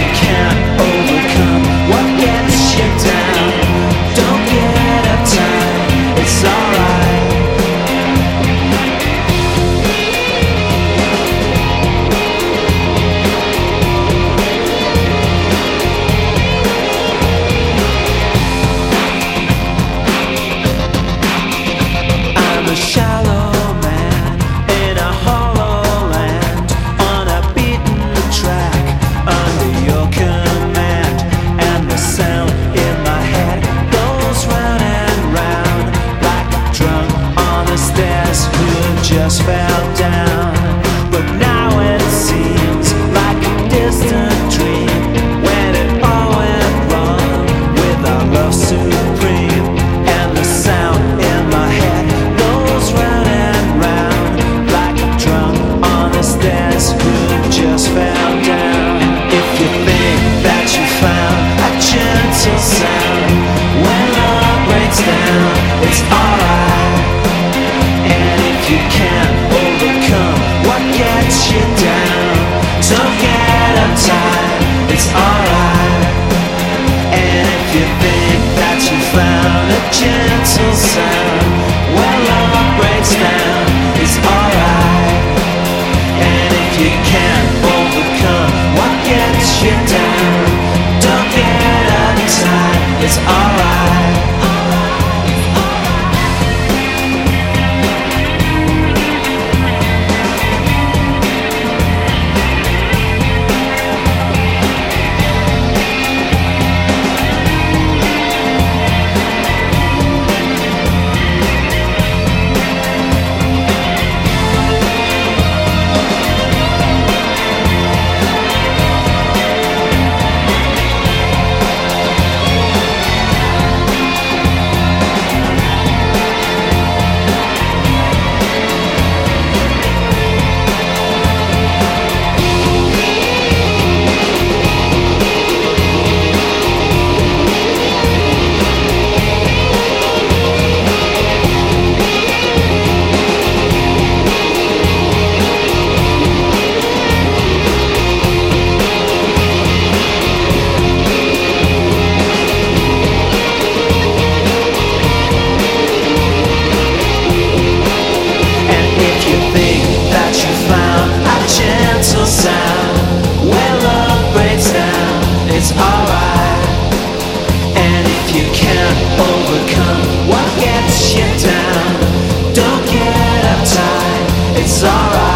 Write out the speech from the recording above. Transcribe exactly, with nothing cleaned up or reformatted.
you can't overcome what gets you down, don't get uptight, it's alright. I'm a shallow man in a hollow land, on a beaten track under your command, and the sound in my head goes round and round like a drunk on the stairs who just fell down. But now it seems like a distant dream when it all went wrong with our love supreme, and the sound in my head goes round and round like a drunk on the stairs who just fell down. If you think that you found a gentle sound when love breaks down, it's alright. And if you can't overcome what gets you down, don't get uptight, it's alright. And if you think that you found a gentle sound when love breaks down, it's alright. And if you can't overcome what gets you down, don't get uptight, it's alright. Gentle sound when love breaks down, it's alright. And if you can't overcome what gets you down, don't get uptight, it's alright.